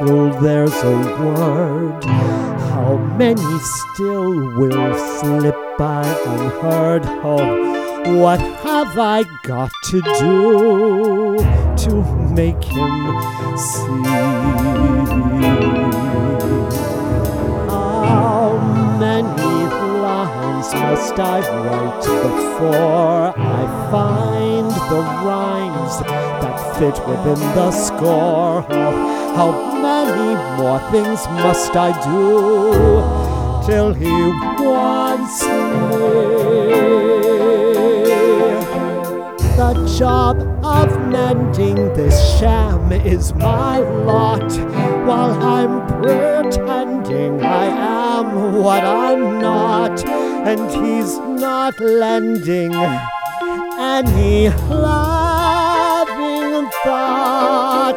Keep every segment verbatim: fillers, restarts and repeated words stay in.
till there's a word. How many still will slip by unheard? Oh, what have I got to do to make him see? How many lines must I write before I find the rhymes that fit within the score? Oh, how many more things must I do till he wants me? The job of mending this sham is my lot, while I'm pretending I am what I'm not, and he's not lending any loving thought.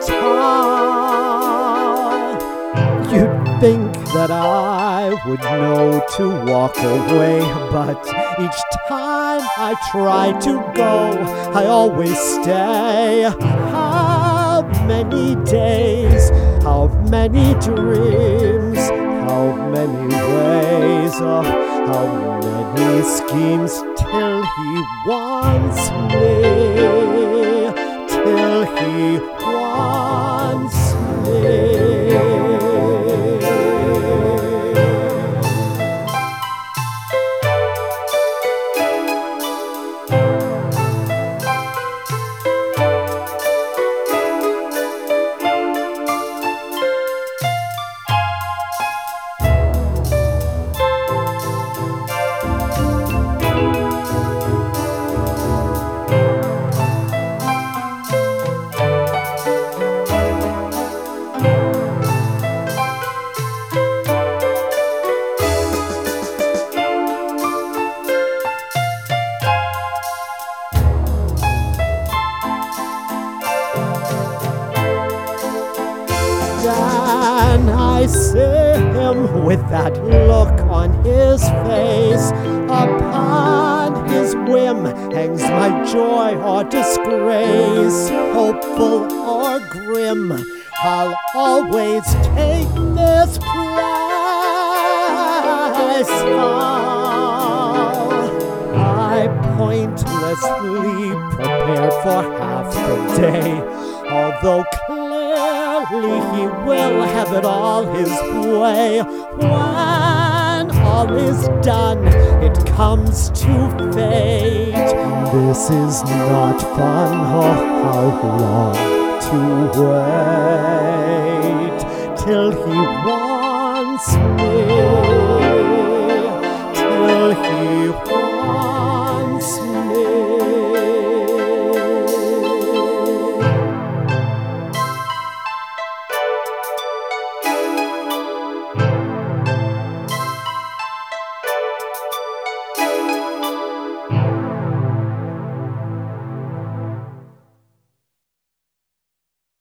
You'd think that I would know to walk away, but each time I try to go, I always stay. How many days, how many dreams, how many ways, oh, how many schemes, till he wants me, till he wants me. And I see him with that look on his face. Upon his whim hangs my joy or disgrace. Hopeful or grim, I'll always take this place. Oh, I pointlessly prepared for half the day, although clearly he will have it all his way. When all is done, it comes to fate. This is not fun, oh, how long to wait till he wants me, till he wants me.